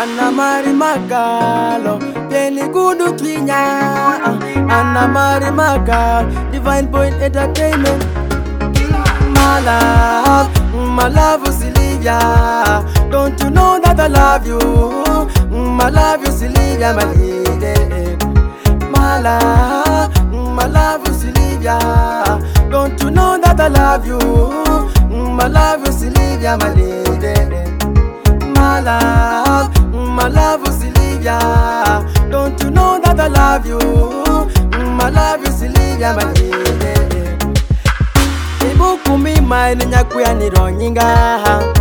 Anna Mari Magalo, Penny Gudu Twinya, Anna Mari Magal, Divine Point Entertainment. My love, Silvia. Don't you know that I love you? My love, Silvia, my lady. My love, Silvia. Don't you know that I love you? My love, Silvia, my lady. My love, Silvia. Don't you know that I love you? My love, Silvia, my lady. Ibuku mi mine nyakuya ni ronyinga.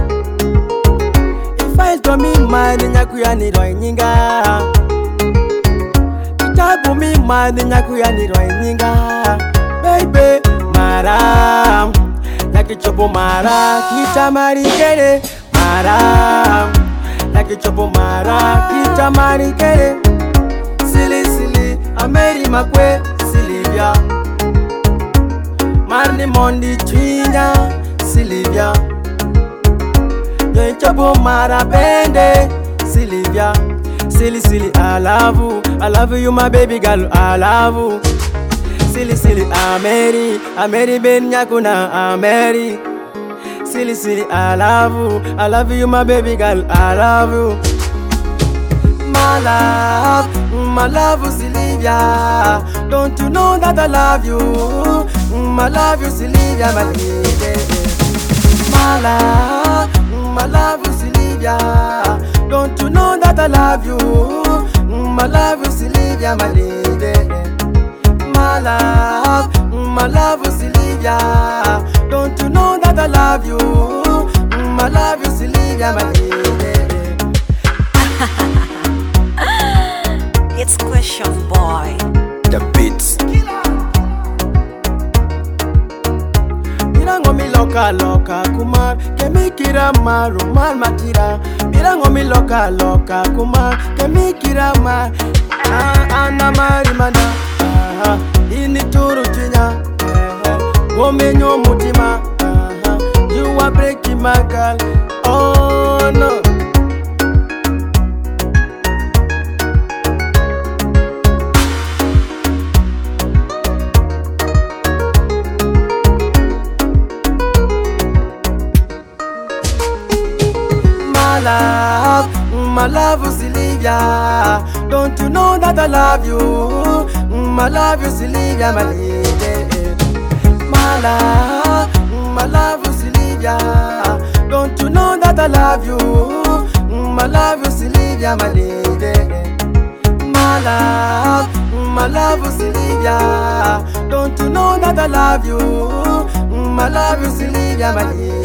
If to me mine nyakuya ni ronyinga. Itabu mi mine nyakuya ni ronyinga. Baby, mara, nakichopo mara, kitamari kere. Mara, nakichopo mara, kitamari kere. Silly, Ameri makwe, Silvia. Marni Mondi Twinya, Silvia. Yoichopo mara bende, Silvia. Silly, I love you my baby girl, I love you. Silly, Ameri ben nyakuna Ameri. Silly, I love you my baby girl, I love you. My love, Silvia. Don't you know that I love you? My love, Silvia, my lady. My love, Silvia. Don't you know that I love you? My love, Silvia, my lady. My love, Silvia. Don't you know that I love you? My love, Silvia, my lady. It's Question Boy. The beats. Mirango mi loka kumar, kemikira maru mar matira. Mirango mi loka kumar, kemikira mar. Anna Mari mana, ini turu Twinya. Womenyo mutima, you are breaking my girl. Oh no. My love, Silvia. Don't you know that I love you? My love, Silvia, my lady. My love, Silvia. Don't you know that I love you? My love, Silvia, my lady. My love, Silvia. Don't you know that I love you? My love, Silvia, my lady.